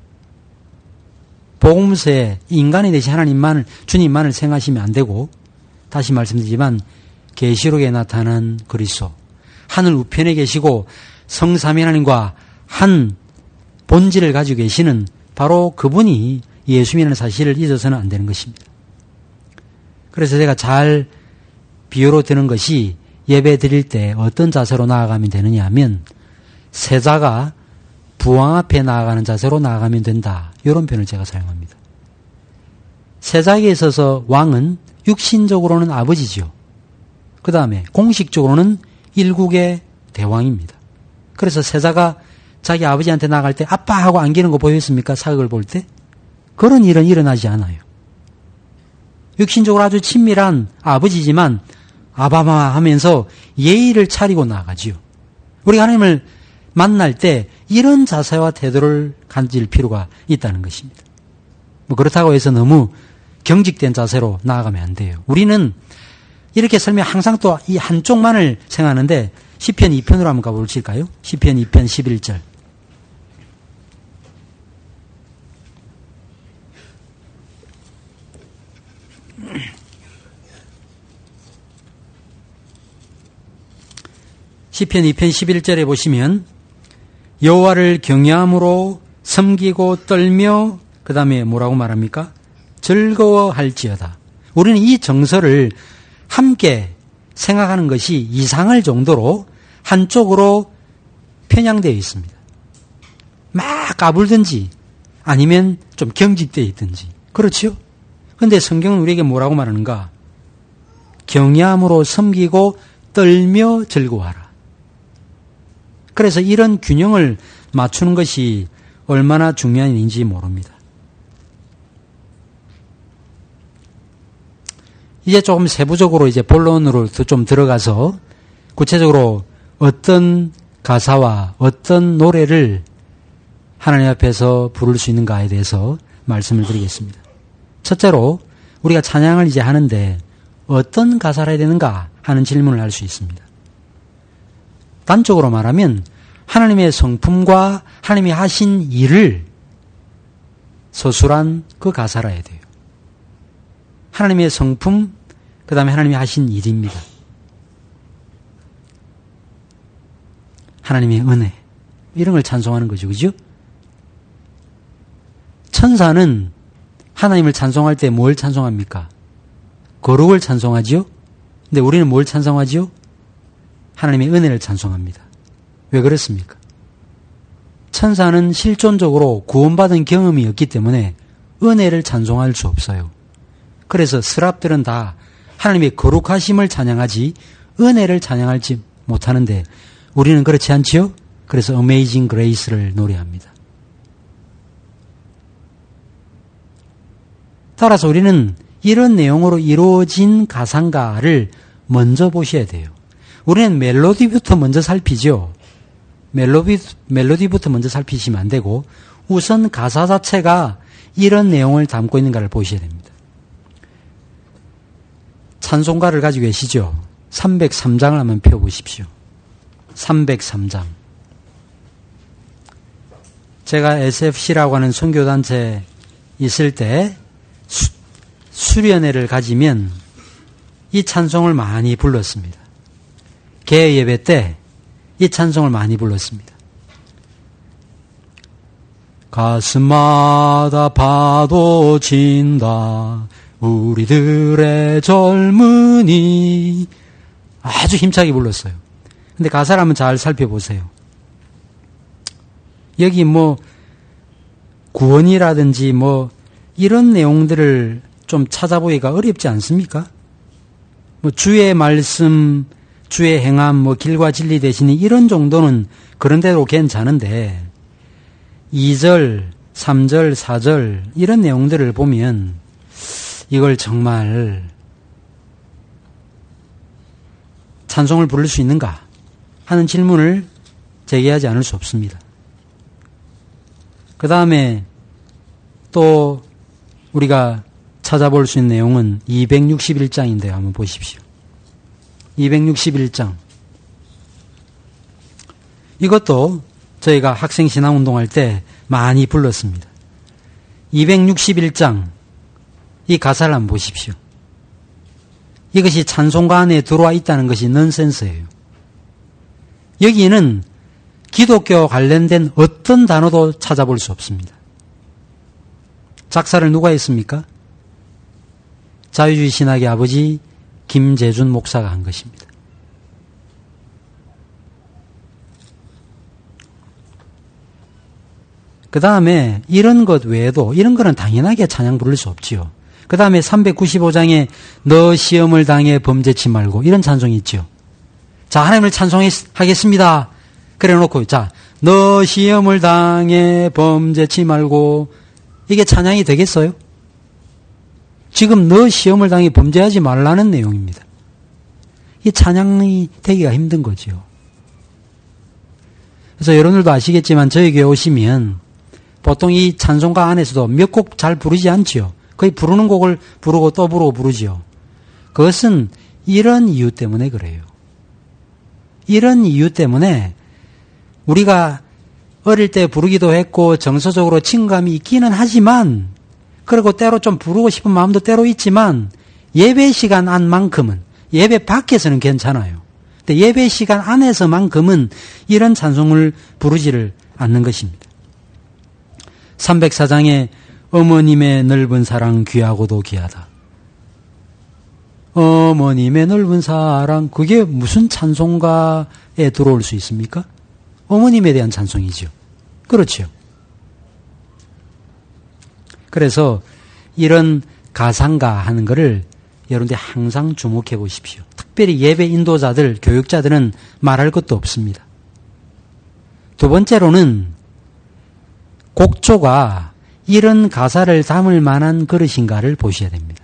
복음서에 인간이 되신 하나님만을, 주님만을 생각하시면 안 되고, 다시 말씀드리지만 계시록에 나타난 그리스도, 하늘 우편에 계시고 성삼위 하나님과 한 본질을 가지고 계시는 바로 그분이 예수님이라는 사실을 잊어서는 안 되는 것입니다. 그래서 제가 잘 비유로 드는 것이 예배 드릴 때 어떤 자세로 나아가면 되느냐 하면 세자가 부왕 앞에 나아가는 자세로 나아가면 된다. 이런 표현을 제가 사용합니다. 세자에게 있어서 왕은 육신적으로는 아버지죠. 그 다음에 공식적으로는 일국의 대왕입니다. 그래서 세자가 자기 아버지한테 나갈 때 아빠 하고 안기는 거 보였습니까? 사극을 볼 때? 그런 일은 일어나지 않아요. 육신적으로 아주 친밀한 아버지지만 아바마 하면서 예의를 차리고 나아가지요. 우리가 하나님을 만날 때 이런 자세와 태도를 가질 필요가 있다는 것입니다. 뭐 그렇다고 해서 너무 경직된 자세로 나아가면 안 돼요. 우리는 이렇게 설명 항상 또 이 한쪽만을 생각하는데 시편 이 편으로 한번 가보실까요? 시편 이 편 십일 절. 시편 이 편 십일 절에 보시면 여호와를 경외함으로 섬기고 떨며 그 다음에 뭐라고 말합니까? 즐거워할지어다. 우리는 이 정서를 함께 생각하는 것이 이상할 정도로 한쪽으로 편향되어 있습니다. 막 까불든지 아니면 좀 경직되어 있든지. 그렇죠? 그런데 성경은 우리에게 뭐라고 말하는가? 경외함으로 섬기고 떨며 즐거워하라. 그래서 이런 균형을 맞추는 것이 얼마나 중요한 일인지 모릅니다. 이제 조금 세부적으로 이제 본론으로 좀 들어가서 구체적으로 어떤 가사와 어떤 노래를 하나님 앞에서 부를 수 있는가에 대해서 말씀을 드리겠습니다. 첫째로 우리가 찬양을 이제 하는데 어떤 가사를 해야 되는가 하는 질문을 할 수 있습니다. 단적으로 말하면 하나님의 성품과 하나님이 하신 일을 서술한 그 가사라야 돼요. 하나님의 성품, 그 다음에 하나님이 하신 일입니다. 하나님의 은혜, 이런 걸 찬송하는 거죠. 그죠? 천사는 하나님을 찬송할 때 뭘 찬송합니까? 거룩을 찬송하지요? 근데 우리는 뭘 찬송하지요? 하나님의 은혜를 찬송합니다. 왜 그렇습니까? 천사는 실존적으로 구원받은 경험이 없기 때문에 은혜를 찬송할 수 없어요. 그래서 스랍들은 다 하나님의 거룩하심을 찬양하지 은혜를 찬양하지 못하는데 우리는 그렇지 않지요? 그래서 Amazing Grace를 노래합니다. 따라서 우리는 이런 내용으로 이루어진 가상가를 먼저 보셔야 돼요. 우리는 멜로디부터 먼저 살피죠. 멜로디, 멜로디부터 먼저 살피시면 안 되고 우선 가사 자체가 이런 내용을 담고 있는가를 보셔야 됩니다. 찬송가를 가지고 계시죠? 삼백삼 장을 한번 펴보십시오. 삼백삼 장. 제가 에스에프씨라고 하는 선교단체에 있을 때 수, 수련회를 가지면 이 찬송을 많이 불렀습니다. 개회 예배 때 이 찬송을 많이 불렀습니다. 가슴마다 파도 친다 우리들의 젊은이, 아주 힘차게 불렀어요. 근데 가사를 한번 잘 살펴보세요. 여기 뭐 구원이라든지 뭐 이런 내용들을 좀 찾아보기가 어렵지 않습니까? 뭐 주의 말씀, 주의 행함, 뭐 길과 진리 되시니 이런 정도는 그런 대로 괜찮은데 이 절, 삼 절, 사 절 이런 내용들을 보면 이걸 정말 찬송을 부를 수 있는가 하는 질문을 제기하지 않을 수 없습니다. 그 다음에 또 우리가 찾아볼 수 있는 내용은 이백육십일 장인데요. 한번 보십시오. 이백육십일 장. 이것도 저희가 학생 신앙운동할 때 많이 불렀습니다. 이백육십일 장. 이 가사를 한번 보십시오. 이것이 찬송가 안에 들어와 있다는 것이 넌센스예요. 여기는 기독교와 관련된 어떤 단어도 찾아볼 수 없습니다. 작사를 누가 했습니까? 자유주의 신학의 아버지 김재준 목사가 한 것입니다. 그 다음에 이런 것 외에도 이런 거는 당연하게 찬양 부를 수 없지요. 그 다음에 삼백구십오 장에 너 시험을 당해 범죄치 말고 이런 찬송이 있죠. 자, 하나님을 찬송하겠습니다. 그래 놓고 자, 너 시험을 당해 범죄치 말고, 이게 찬양이 되겠어요? 지금 너 시험을 당해 범죄하지 말라는 내용입니다. 이 찬양이 되기가 힘든 거죠. 그래서 여러분들도 아시겠지만 저희 교회 오시면 보통 이 찬송가 안에서도 몇 곡 잘 부르지 않지요. 거의 부르는 곡을 부르고 또 부르고 부르지요. 그것은 이런 이유 때문에 그래요. 이런 이유 때문에 우리가 어릴 때 부르기도 했고 정서적으로 친감이 있기는 하지만, 그리고 때로 좀 부르고 싶은 마음도 때로 있지만 예배 시간 안만큼은, 예배 밖에서는 괜찮아요. 근데 예배 시간 안에서만큼은 이런 찬송을 부르지를 않는 것입니다. 삼백사 장에 어머님의 넓은 사랑 귀하고도 귀하다. 어머님의 넓은 사랑, 그게 무슨 찬송가에 들어올 수 있습니까? 어머님에 대한 찬송이죠. 그렇죠. 그래서 이런 가상가 하는 거를 여러분들이 항상 주목해 보십시오. 특별히 예배 인도자들, 교육자들은 말할 것도 없습니다. 두 번째로는 곡조가 이런 가사를 담을 만한 그릇인가를 보셔야 됩니다.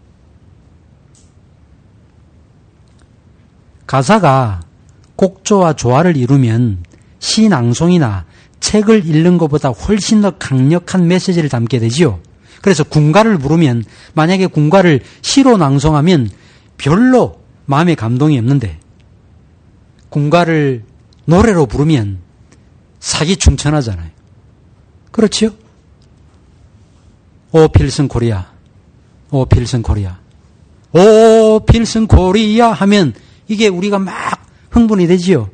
가사가 곡조와 조화를 이루면 시낭송이나 책을 읽는 것보다 훨씬 더 강력한 메시지를 담게 되지요. 그래서 군가를 부르면, 만약에 군가를 시로 낭송하면 별로 마음에 감동이 없는데 군가를 노래로 부르면 사기충천하잖아요. 그렇지요? 오 필승 코리아, 오 필승 코리아, 오 필승 코리아 하면 이게 우리가 막 흥분이 되지요.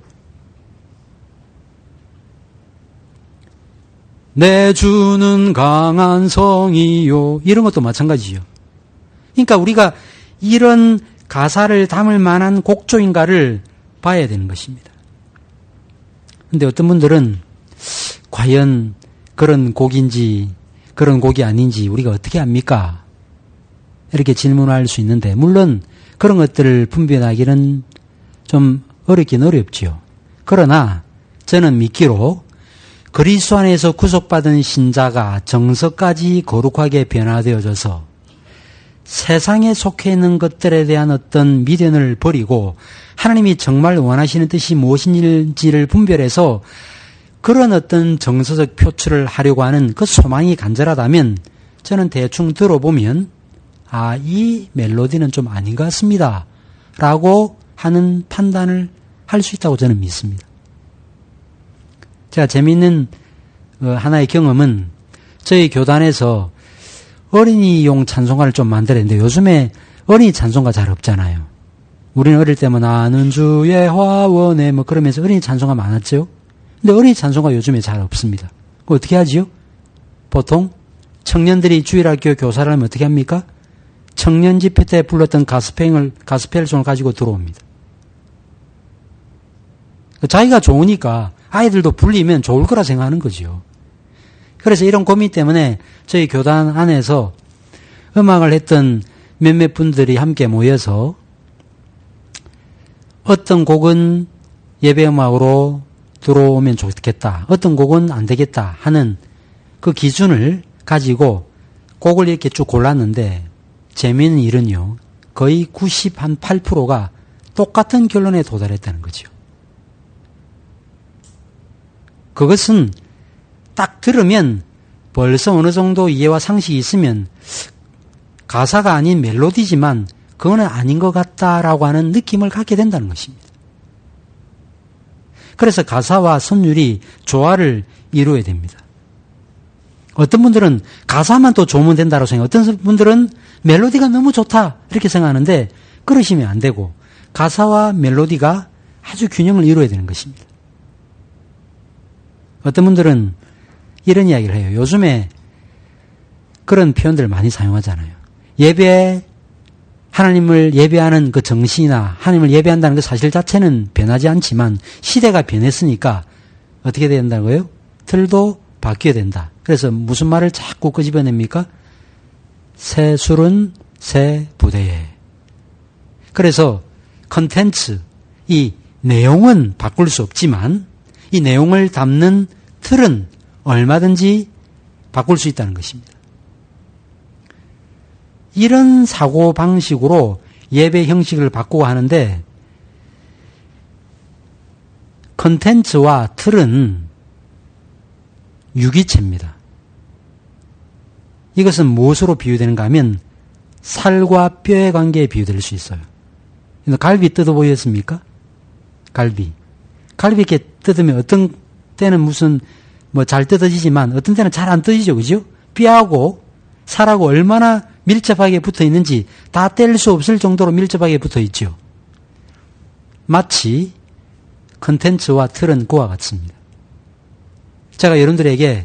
내 주는 강한 성이요. 이런 것도 마찬가지죠. 그러니까 우리가 이런 가사를 담을 만한 곡조인가를 봐야 되는 것입니다. 그런데 어떤 분들은 과연 그런 곡인지 그런 곡이 아닌지 우리가 어떻게 압니까? 이렇게 질문할 수 있는데 물론 그런 것들을 분별하기는 좀 어렵긴 어렵지요. 그러나 저는 믿기로 그리스도 안에서 구속받은 신자가 정서까지 거룩하게 변화되어져서 세상에 속해 있는 것들에 대한 어떤 미련을 버리고 하나님이 정말 원하시는 뜻이 무엇인지를 분별해서 그런 어떤 정서적 표출을 하려고 하는 그 소망이 간절하다면 저는 대충 들어보면 아, 이 멜로디는 좀 아닌 것 같습니다. 라고 하는 판단을 할 수 있다고 저는 믿습니다. 제가 재미있는 하나의 경험은 저희 교단에서 어린이용 찬송가를 좀 만들었는데 요즘에 어린이 찬송가 잘 없잖아요. 우리는 어릴 때면 나는 주의 화원에 뭐 그러면서 어린이 찬송가 많았죠. 근데 어린이 찬송가 요즘에 잘 없습니다. 그거 어떻게 하지요? 보통 청년들이 주일학교 교사를 하면 어떻게 합니까? 청년 집회 때 불렀던 가스펠을, 가스펠송을 가지고 들어옵니다. 자기가 좋으니까 아이들도 불리면 좋을 거라 생각하는 거죠. 그래서 이런 고민 때문에 저희 교단 안에서 음악을 했던 몇몇 분들이 함께 모여서 어떤 곡은 예배 음악으로 들어오면 좋겠다. 어떤 곡은 안 되겠다 하는 그 기준을 가지고 곡을 이렇게 쭉 골랐는데 재미있는 일은요. 거의 구십팔 퍼센트가 똑같은 결론에 도달했다는 거죠. 그것은 딱 들으면 벌써 어느 정도 이해와 상식이 있으면 가사가 아닌 멜로디지만 그거는 아닌 것 같다라고 하는 느낌을 갖게 된다는 것입니다. 그래서 가사와 선율이 조화를 이루어야 됩니다. 어떤 분들은 가사만 또 좋으면 된다고 생각해요. 어떤 분들은 멜로디가 너무 좋다 이렇게 생각하는데 그러시면 안 되고 가사와 멜로디가 아주 균형을 이루어야 되는 것입니다. 어떤 분들은 이런 이야기를 해요. 요즘에 그런 표현들을 많이 사용하잖아요. 예배, 하나님을 예배하는 그 정신이나 하나님을 예배한다는 그 사실 자체는 변하지 않지만 시대가 변했으니까 어떻게 된다고요? 틀도 바뀌어야 된다. 그래서 무슨 말을 자꾸 끄집어냅니까? 새 술은 새 부대에. 그래서 컨텐츠, 이 내용은 바꿀 수 없지만 이 내용을 담는 틀은 얼마든지 바꿀 수 있다는 것입니다. 이런 사고 방식으로 예배 형식을 바꾸고 하는데 컨텐츠와 틀은 유기체입니다. 이것은 무엇으로 비유되는가 하면 살과 뼈의 관계에 비유될 수 있어요. 갈비 뜯어 보였습니까? 갈비. 갈비 이렇게 뜯으면 어떤 때는 무슨 뭐 잘 뜯어지지만 어떤 때는 잘 안 뜯어지죠. 그죠? 뼈하고 살하고 얼마나 밀접하게 붙어 있는지 다 뗄 수 없을 정도로 밀접하게 붙어 있죠. 마치 컨텐츠와 틀은 그와 같습니다. 제가 여러분들에게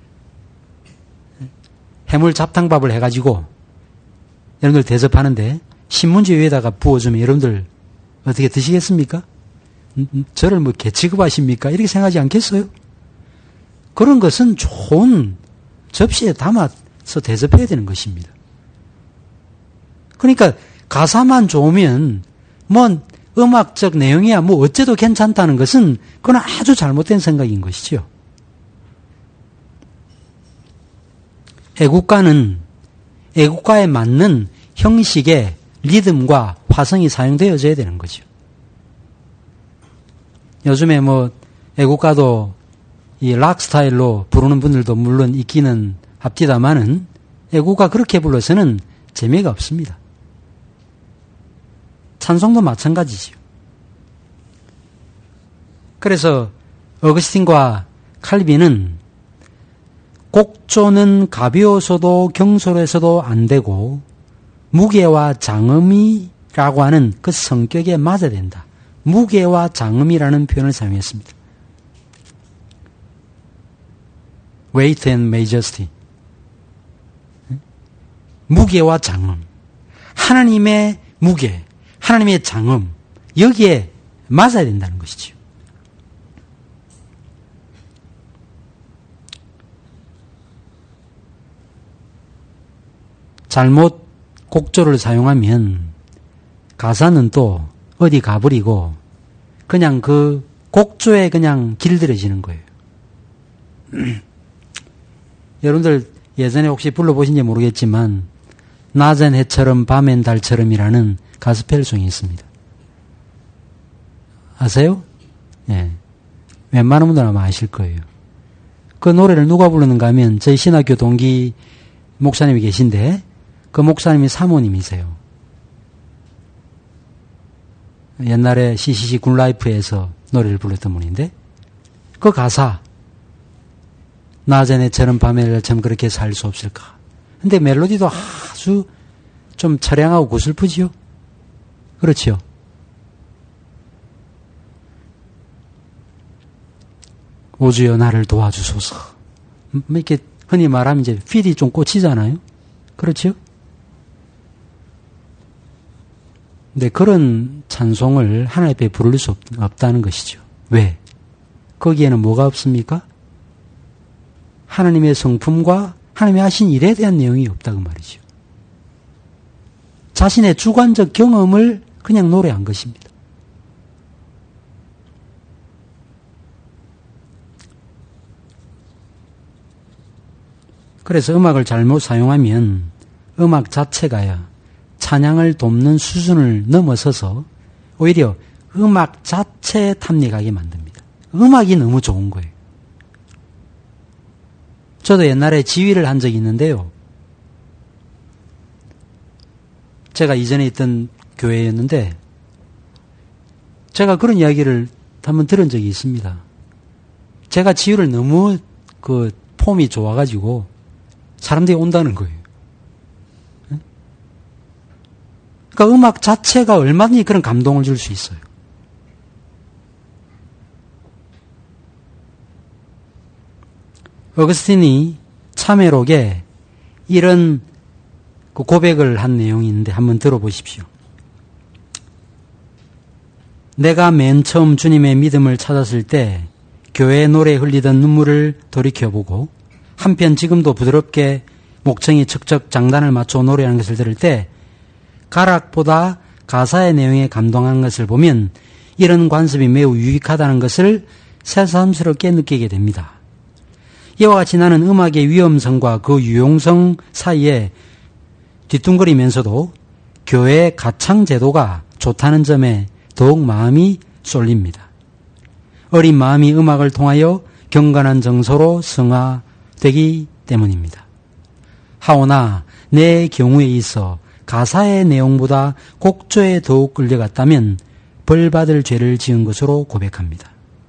해물 잡탕밥을 해가지고 여러분들 대접하는데 신문지 위에다가 부어주면 여러분들 어떻게 드시겠습니까? 저를 뭐 개취급하십니까? 이렇게 생각하지 않겠어요? 그런 것은 좋은 접시에 담아서 대접해야 되는 것입니다. 그러니까 가사만 좋으면 뭐 음악적 내용이야 뭐 어째도 괜찮다는 것은 그건 아주 잘못된 생각인 것이죠. 애국가는 애국가에 맞는 형식의 리듬과 화성이 사용되어져야 되는 거죠. 요즘에 뭐 애국가도 이 락 스타일로 부르는 분들도 물론 있기는 합디다마는 애국가 그렇게 불러서는 재미가 없습니다. 찬송도 마찬가지죠. 그래서 어거스틴과 칼빈은 곡조는 가벼워서도 경솔해서도 안 되고 무게와 장음이라고 하는 그 성격에 맞아야 된다. 무게와 장음이라는 표현을 사용했습니다. weight and majesty. 무게와 장음. 하나님의 무게, 하나님의 장음, 여기에 맞아야 된다는 것이죠. 잘못 곡조를 사용하면 가사는 또 어디 가버리고 그냥 그 곡조에 그냥 길들여지는 거예요. 여러분들 예전에 혹시 불러보신지 모르겠지만 낮엔 해처럼 밤엔 달처럼이라는 가스펠송이 있습니다. 아세요? 예. 웬만한 분들 아마 아실 거예요. 그 노래를 누가 부르는가 하면 저희 신학교 동기 목사님이 계신데 그 목사님이 사모님이세요. 옛날에 씨씨씨 굿라이프에서 노래를 불렀던 분인데 그 가사 낮엔 해처럼 밤엔 달처럼 그렇게 살 수 없을까. 근데 멜로디도 아주 좀 처량하고 고슬프지요? 그렇지요? 오주여 나를 도와주소서. 이렇게 흔히 말하면 이제 필이 좀 꽂히잖아요? 그렇지요? 근데 그런 찬송을 하나님 앞에 부를 수 없, 없다는 것이죠. 왜? 거기에는 뭐가 없습니까? 하나님의 성품과 하나님이 하신 일에 대한 내용이 없다고 말이죠. 자신의 주관적 경험을 그냥 노래한 것입니다. 그래서 음악을 잘못 사용하면 음악 자체가야 찬양을 돕는 수준을 넘어서서 오히려 음악 자체에 탐닉하게 만듭니다. 음악이 너무 좋은 거예요. 저도 옛날에 지휘를 한 적이 있는데요. 제가 이전에 있던 교회였는데 제가 그런 이야기를 한번 들은 적이 있습니다. 제가 지휘를 너무 그 폼이 좋아가지고 사람들이 온다는 거예요. 그러니까 음악 자체가 얼마든지 그런 감동을 줄 수 있어요. 어거스틴이 참회록에 이런 고백을 한 내용이 있는데 한번 들어보십시오. 내가 맨 처음 주님의 믿음을 찾았을 때 교회 노래에 흘리던 눈물을 돌이켜보고 한편 지금도 부드럽게 목청이 척척 장단을 맞춰 노래하는 것을 들을 때 가락보다 가사의 내용에 감동한 것을 보면 이런 관습이 매우 유익하다는 것을 새삼스럽게 느끼게 됩니다. 이와 같이 나는 음악의 위험성과 그 유용성 사이에 뒤뚱거리면서도 교회의 가창 제도가 좋다는 점에 더욱 마음이 쏠립니다. 어린 마음이 음악을 통하여 경건한 정서로 성화되기 때문입니다. 하오나 내 경우에 있어 가사의 내용보다 곡조에 더욱 끌려갔다면 벌받을 죄를 지은 것으로 고백합니다.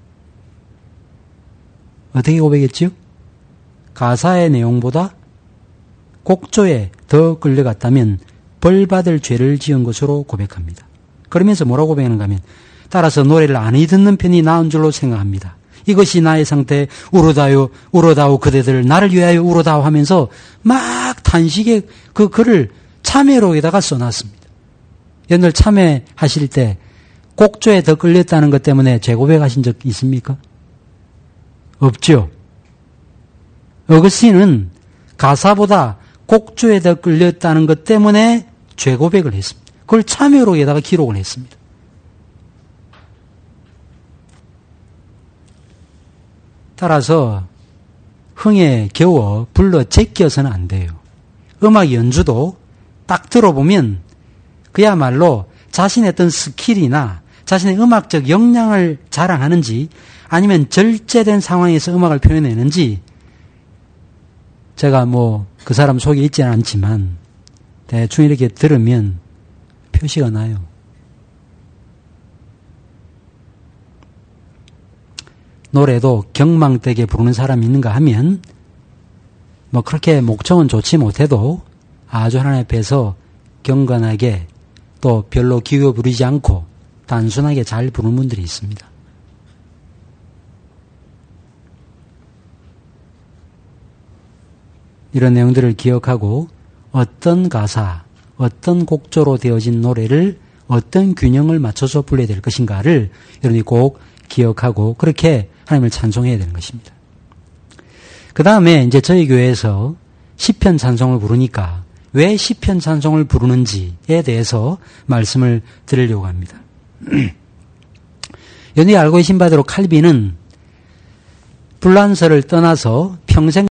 어떻게 고백했지요? 가사의 내용보다 곡조에 더 끌려갔다면 벌받을 죄를 지은 것으로 고백합니다. 그러면서 뭐라고 고백하는가 하면 따라서 노래를 안히 듣는 편이 나은 줄로 생각합니다. 이것이 나의 상태, 울어다요, 울어다오 그대들 나를 위하여 울어다오 하면서 막 탄식의 그 글을 참회록에다가 써놨습니다. 여러분들 참회하실 때 곡조에 더 끌렸다는 것 때문에 재고백하신 적 있습니까? 없죠. 어거스틴은 가사보다 곡조에 더 끌렸다는 것 때문에 죄고백을 했습니다. 그걸 참회록에다가 기록을 했습니다. 따라서 흥에 겨워 불러 제껴서는 안 돼요. 음악 연주도 딱 들어보면 그야말로 자신의 어떤 스킬이나 자신의 음악적 역량을 자랑하는지 아니면 절제된 상황에서 음악을 표현하는지 제가 뭐 그 사람 속에 있지는 않지만 대충 이렇게 들으면 표시가 나요. 노래도 경망되게 부르는 사람이 있는가 하면 뭐 그렇게 목청은 좋지 못해도 아주 하나님 앞에서 경건하게 또 별로 기워 부리지 않고 단순하게 잘 부르는 분들이 있습니다. 이런 내용들을 기억하고 어떤 가사, 어떤 곡조로 되어진 노래를 어떤 균형을 맞춰서 불러야 될 것인가를 여러분이 꼭 기억하고 그렇게 하나님을 찬송해야 되는 것입니다. 그 다음에 이제 저희 교회에서 시편 찬송을 부르니까 왜 시편 찬송을 부르는지에 대해서 말씀을 드리려고 합니다. 여러분이 알고 계신 바대로 칼빈은 불란서를 떠나서 평생